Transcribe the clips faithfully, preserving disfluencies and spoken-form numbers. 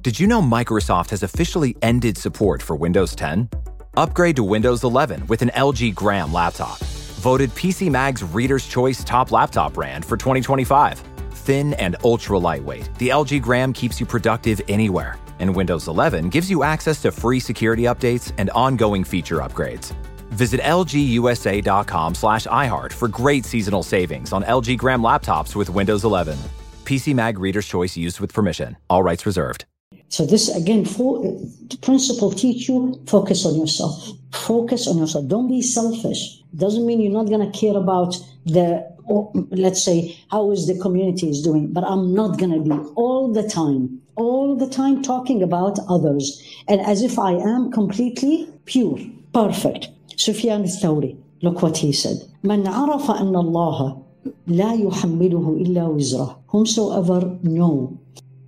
Did you know Microsoft has officially ended support for Windows ten? Upgrade to Windows eleven with an L G Gram laptop. Voted P C Mag's Reader's Choice Top Laptop Brand for twenty twenty-five. Thin and ultra lightweight, the L G Gram keeps you productive anywhere. And Windows eleven gives you access to free security updates and ongoing feature upgrades. Visit lgusa.com slash iHeart for great seasonal savings on L G Gram laptops with Windows eleven. P C Mag Reader's Choice used with permission. All rights reserved. So this, again, for, the principle teach you, focus on yourself. Focus on yourself. Don't be selfish. Doesn't mean you're not going to care about the, or, let's say, how is the community is doing. But I'm not going to be all the time, all the time talking about others. And as if I am completely pure, perfect. Sufyan al-Thawri, look what he said. من عرف أن الله لا يحمله إلا وزره. Whomsoever know.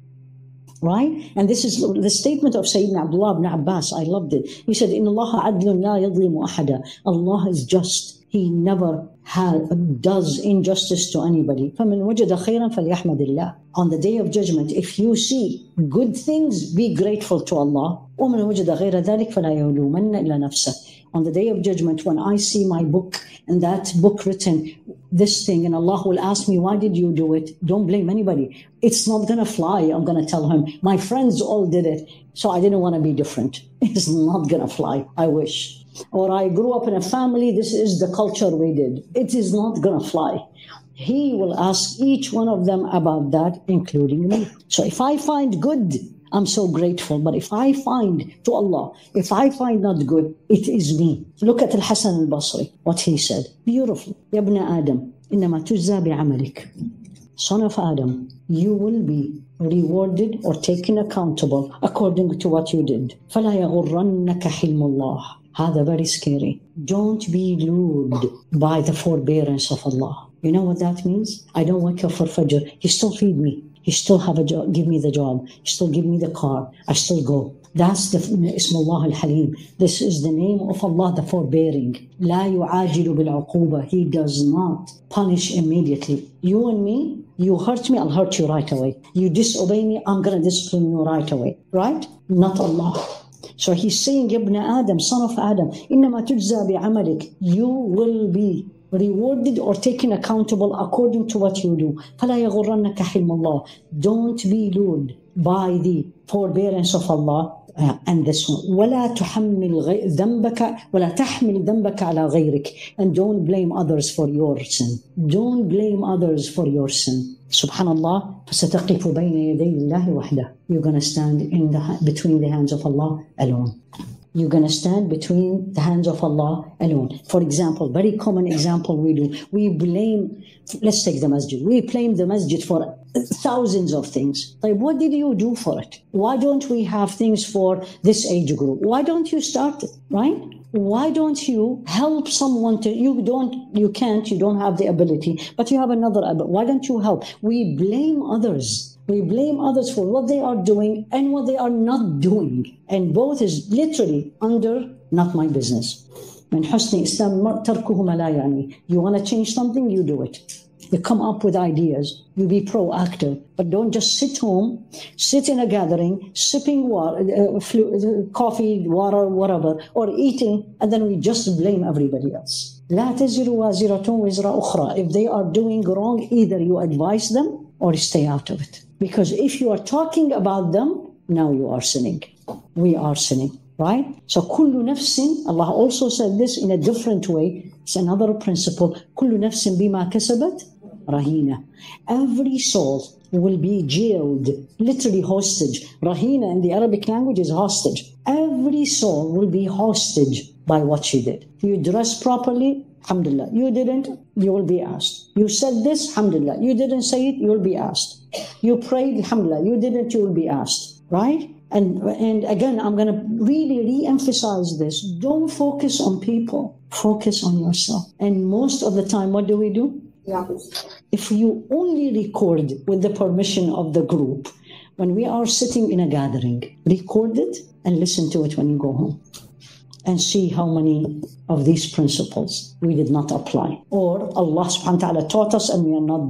Right? And this is the statement of Sayyidina Abdullah ibn Abbas. I loved it. He said, إِنَّ اللَّهَ عَدْلٌ لَا يَظْلِمُ أَحَدًا. Allah is just. He never has, does injustice to anybody. فَمَنْ وَجَدَ خَيْرًا فَلْيَحْمَدِ اللَّهِ. On the day of judgment, if you see good things, be grateful to Allah. وَمَنْ وَجَدَ غَيْرَ ذَلِكَ فَلَا يَلُومَنَّ إِلَّا نَفْسَهُ. On the day of judgment, when I see my book and that book written, this thing, and Allah will ask me, why did you do it? Don't blame anybody. It's not going to fly. I'm going to tell him, my friends all did it, so I didn't want to be different. It's not going to fly. I wish. Or I grew up in a family, this is the culture we did. It is not going to fly. He will ask each one of them about that, including me. So if I find good, I'm so grateful. But if I find to Allah, if I find not good, it is me. Look at Al-Hasan al-Basri, what he said. Beautiful. Ya ibn Adam, innama tujza bi'amalik. Son of Adam, you will be rewarded or taken accountable according to what you did. فَلَا يَغُرَّنَّكَ حِلْمُ اللَّهِ. هذا very scary. Don't be lured by the forbearance of Allah. You know what that means? I don't wake up for Fajr. He still feed me. He still have a job, give me the job. He still give me the car. I still go. That's the Ismullah al-Halim. This is the name of Allah, the forbearing. لا يعاجل بالعقوبة. He does not punish immediately. You and me, you hurt me, I'll hurt you right away. You disobey me, I'm going to discipline you right away. Right? Not Allah. So he's saying, Ibn Adam, son of Adam, إِنَّمَا تُجْزَى بِعَمَلِكَ. You will be rewarded or taken accountable according to what you do. فَلَا يَغُرَّنَّكَ حِلْمُ اللَّهِ. Don't be lured by the forbearance of Allah. Uh, and this one, وَلَا تُحَمِّلْ ذَنْبَكَ وَلَا تَحْمِلْ ذَنْبَكَ عَلَى غَيْرِكَ. And don't blame others for your sin. Don't blame others for your sin. Subhanallah, فَسَتَقِفُ بَيْنَ يَدَيْ اللَّهِ وَحْدَهُ. You're going to stand in the between the hands of Allah alone. You're going to stand between the hands of Allah alone. For example, very common example we do. We blame, let's take the masjid. We blame the masjid for thousands of things. Like, what did you do for it? Why don't we have things for this age group? Why don't you start it, right? Why don't you help someone to, you don't, you can't, you don't have the ability, but you have another ability. Why don't you help? We blame others. We blame others for what they are doing and what they are not doing. And both is literally under not my business. من حسن إسلام تركه ما لا يعني. You want to change something, you do it. You come up with ideas. You be proactive. But don't just sit home, sit in a gathering, sipping water, uh, flu- coffee, water, whatever, or eating, and then we just blame everybody else. لا تزر وازرة وزر أخرى. If they are doing wrong, either you advise them or stay out of it. Because if you are talking about them, now you are sinning. We are sinning, right? So كل نفس, Allah also said this in a different way. It's another principle. كل نفس بما كسبت رهينة. Every soul will be jailed, literally hostage. Rahina in the Arabic language is hostage. Every soul will be hostage by what she did. You dress properly, alhamdulillah. You didn't, you will be asked. You said this, alhamdulillah. You didn't say it, you will be asked. You prayed, alhamdulillah. You didn't, you will be asked. Right? And, and again, I'm going to really re-emphasize this. Don't focus on people. Focus on yourself. And most of the time, what do we do? Yeah. If you only record with the permission of the group, when we are sitting in a gathering, record it and listen to it when you go home. And see how many of these principles we did not apply. Or Allah subhanahu wa ta'ala taught us and we are not doing.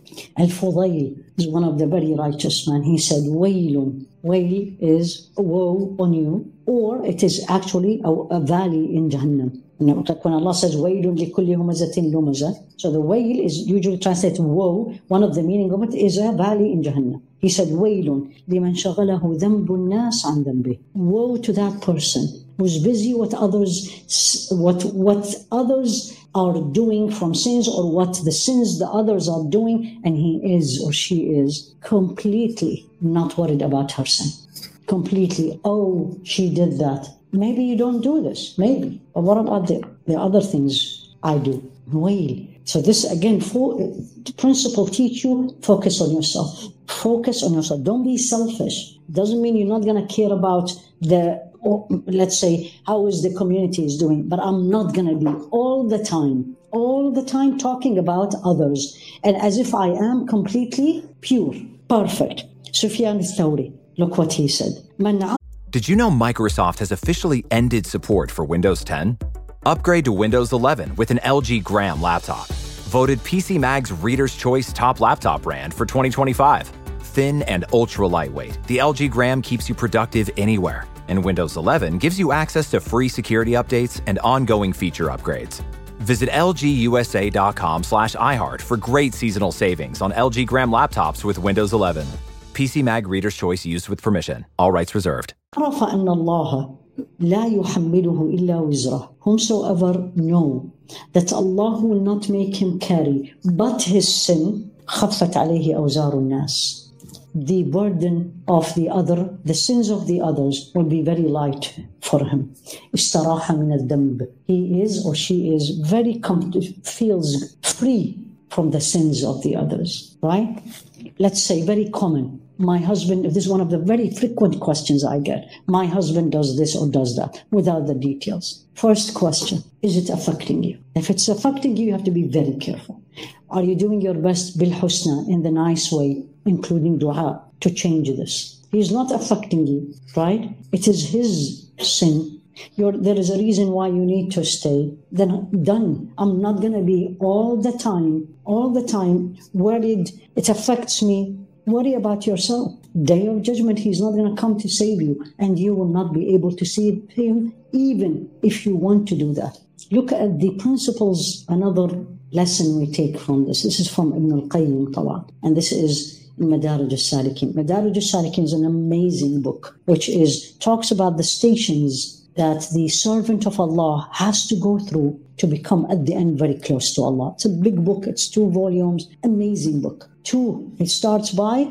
Al-Fudayl is one of the very righteous men. He said, Waylun. Wail is woe on you, or it is actually a, a valley in Jahannam. When Allah says, Waylun likulli humazatin lumaza, so the wail is usually translated woe. One of the meaning of it is a valley in Jahannam. He said, Waylun liman shaghalahu dhanbun nas an dhanbih. Woe to that person who's busy with others, what what others are doing from sins, or what the sins the others are doing, and he is or she is completely not worried about her sin. Completely, oh, she did that. Maybe you don't do this, maybe. But what about the, the other things I do? Wail. So this, again, for, the principle teach you, focus on yourself. Focus on yourself. Don't be selfish. Doesn't mean you're not going to care about the, or, let's say, how is the community is doing. But I'm not going to be all the time, all the time talking about others. And as if I am completely pure, perfect. Sufyan al-Thawri, look what he said. Man. Did you know Microsoft has officially ended support for Windows ten? Upgrade to Windows eleven with an L G Gram laptop. Voted P C Mag's Reader's Choice Top Laptop Brand for twenty twenty-five. Thin and ultra lightweight, the L G Gram keeps you productive anywhere. And Windows eleven gives you access to free security updates and ongoing feature upgrades. Visit lgusa.com slash iHeart for great seasonal savings on L G Gram laptops with Windows eleven. P C Mag Reader's Choice used with permission. All rights reserved. عرف أن الله لا يحمله إلا وزره. Whomsoever know that Allah will not make him carry but his sin, خفت عليه أوزار الناس. The burden of the other, the sins of the others will be very light for him. استراح من الذنب. He is or she is very comfortable, feels free from the sins of the others, right? Let's say very common. My husband, if this is one of the very frequent questions I get, my husband does this or does that, without the details. First question, is it affecting you? If it's affecting you, you have to be very careful. Are you doing your best bil husna, in the nice way, including dua, to change this? He's not affecting you, right? It is his sin. You're, there is a reason why you need to stay. Then done. I'm not going to be all the time, all the time worried. It affects me. Worry about yourself. Day of judgment, he's not going to come to save you, and you will not be able to save him even if you want to do that. Look at the principles, another lesson we take from this. This is from Ibn al-Qayyim Tawad, and this is Madarij al-Salikin. Madarij al-Salikin is an amazing book, which is talks about the stations that the servant of Allah has to go through to become at the end very close to Allah. It's a big book. It's two volumes. Amazing book. Two, it starts by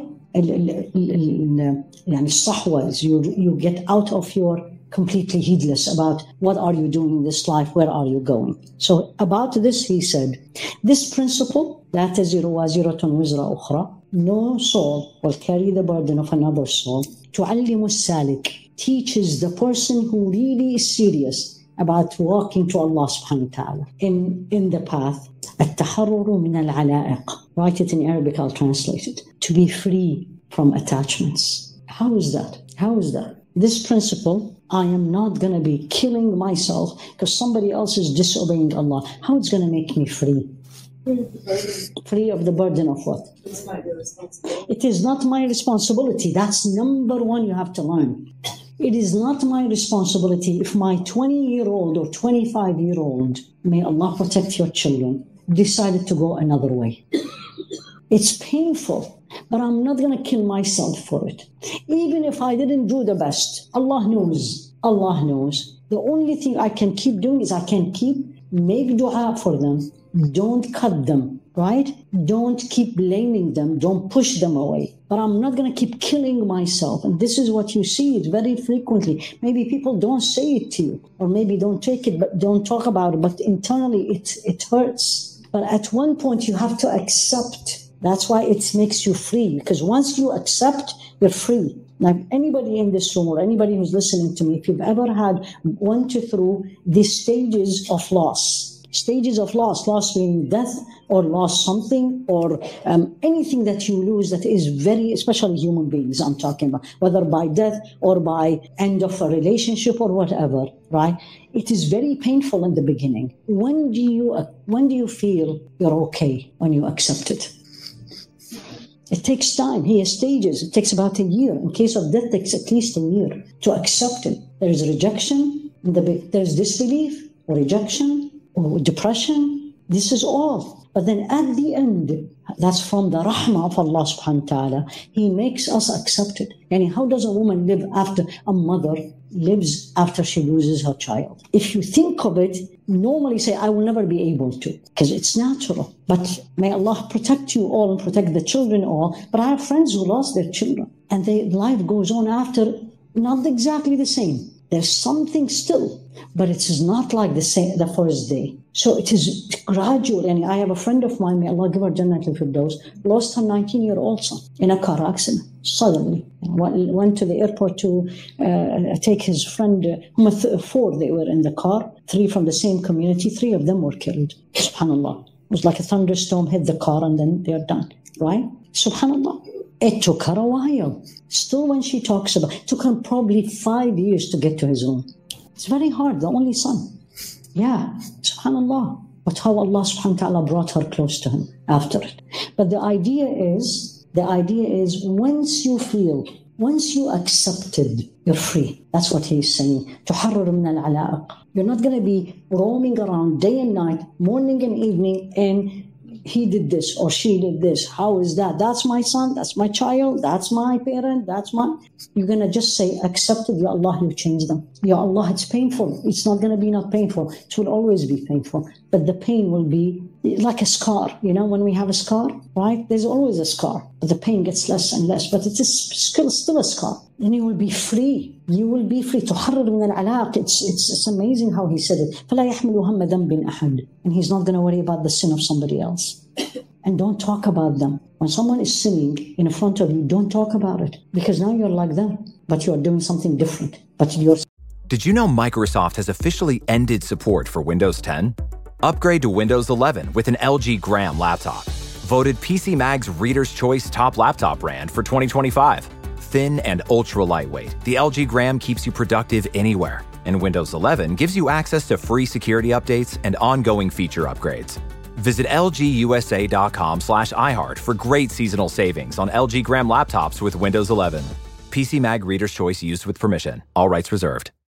الصحوة. You, you get out of your completely heedless about what are you doing in this life, where are you going. So about this he said, this principle, لا تزر وازرة وزر أخرى, no soul will carry the burden of another soul. تعلم السالك, teaches the person who really is serious about walking to Allah subhanahu wa ta'ala in, in the path. التحرر من العلائق. Write it in Arabic, I'll translate it. To be free from attachments. How is that? How is that? This principle, I am not going to be killing myself because somebody else is disobeying Allah. How it's going to make me free? Free of the burden of what? It's not your responsibility. It is not my responsibility. That's number one you have to learn. It is not my responsibility if my twenty-year-old or twenty-five-year-old, may Allah protect your children, decided to go another way. It's painful, but I'm not going to kill myself for it. Even if I didn't do the best, Allah knows. Allah knows. The only thing I can keep doing is I can keep, make dua for them. Don't cut them, right? Don't keep blaming them. Don't push them away. But I'm not going to keep killing myself. And this is what you see it very frequently. Maybe people don't say it to you, or maybe don't take it, but don't talk about it. But internally, it, it hurts. But at one point, you have to accept. That's why it makes you free. Because once you accept, you're free. Now, anybody in this room or anybody who's listening to me, if you've ever had went through the stages of loss, stages of loss, loss meaning death or lost something or um, anything that you lose that is very, especially human beings I'm talking about, whether by death or by end of a relationship or whatever, right? It is very painful in the beginning. When do you, uh, when do you feel you're okay? When you accept it. It takes time. He has stages. It takes about a year. In case of death, it takes at least a year to accept it. There is rejection, there is disbelief, or rejection, or depression. This is all. But then at the end, that's from the rahmah of Allah subhanahu wa ta'ala. He makes us accept it. And how does a woman live after a mother lives after she loses her child? If you think of it, normally say, I will never be able to, because it's natural. But may Allah protect you all and protect the children all. But I have friends who lost their children, and their life goes on after, not exactly the same. There's something still, but it is not like the same, the first day. So it is gradual. And I have a friend of mine, may Allah give her Jannatul Firdaus, lost her nineteen-year-old son in a car accident, suddenly. Went to the airport to uh, take his friend, uh, four they were in the car, three from the same community, three of them were killed. SubhanAllah. It was like a thunderstorm hit the car and then they're done, right? SubhanAllah. It took her a while. Still, when she talks about it, took her probably five years to get to his room. It's very hard, the only son. Yeah, subhanAllah. But how Allah subhanahu wa ta'ala brought her close to him after it. But the idea is, the idea is once you feel, once you accepted, you're free. That's what he's saying. تُحَرِّرُ مِنَ الْعَلَائِقِ. You're not going to be roaming around day and night, morning and evening, and he did this or she did this. How is that? That's my son, that's my child, that's my parent, that's my... You're going to just say, accepted, Ya Allah, you changed them. Ya Allah, it's painful. It's not going to be not painful. It will always be painful. But the pain will be like a scar. You know, when we have a scar, right? There's always a scar. But the pain gets less and less. But it is still, still a scar. Then you will be free. You will be free. تُحَرِّرُ مِنَ الْعَلَاقِ. It's, it's, it's amazing how he said it. فَلَا يَحْمِلُ هَمَّ ذَنْبٍ أَحَدٍ. And he's not going to worry about the sin of somebody else. And don't talk about them. When someone is sinning in front of you, don't talk about it. Because now you're like them. But you're doing something different. But you're... Did you know Microsoft has officially ended support for Windows ten? Upgrade to Windows eleven with an L G Gram laptop. Voted P C Mag's Reader's Choice Top Laptop Brand for twenty twenty-five. Thin and ultra lightweight, the L G Gram keeps you productive anywhere. And Windows eleven gives you access to free security updates and ongoing feature upgrades. Visit lgusa.com slash iHeart for great seasonal savings on L G Gram laptops with Windows eleven. P C Mag Reader's Choice used with permission. All rights reserved.